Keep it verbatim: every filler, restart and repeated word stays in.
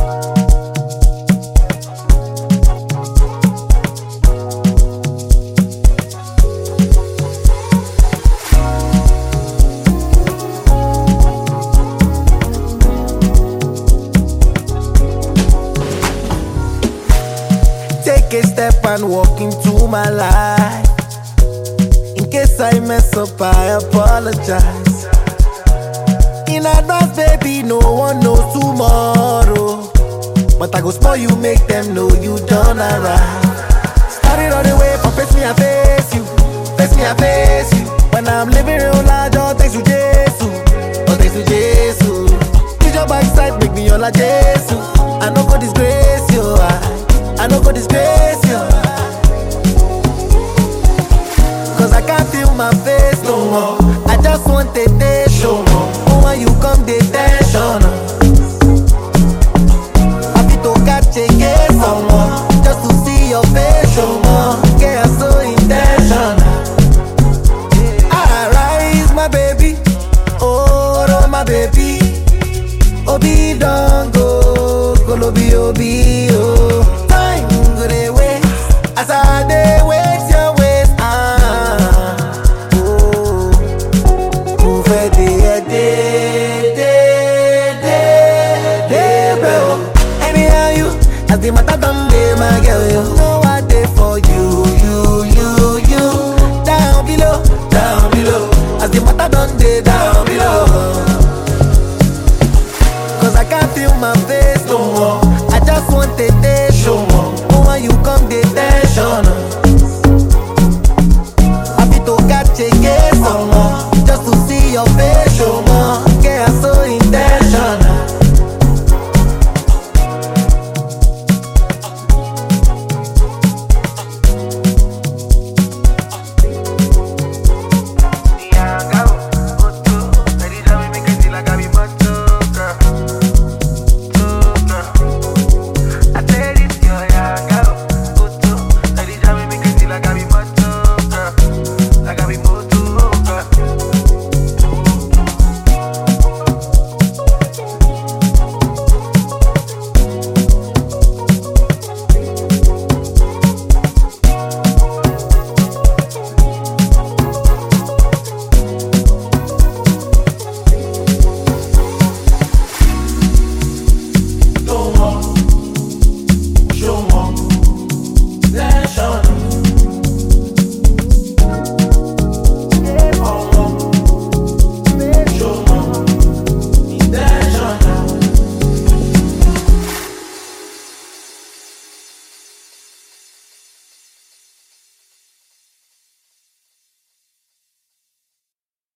Take a step and walk into my life. In case I mess up, I apologize. In advance, baby, no one knows tomorrow. But I go spoil you, make them know you done alright. Started all the way from face me, I face you. Face me, I face you. When I'm living real life, all thanks to Jesus. All thanks to Jesus. Use your backside, make me all like Jesus. I no go disgrace you. I, I no go disgrace you. Cause I can't feel my face no more. I just want a day show more. When you come, the tension. I feel to catch a case someone just to see your face show more. Get so intentional. I rise, my baby. Oh, no, my baby. Obi don't go. Kolobi obi oh. Time go the way. As I dey wait your ways. Ah. Oh. Move it day day day day day bro. Anyhow you as the matter done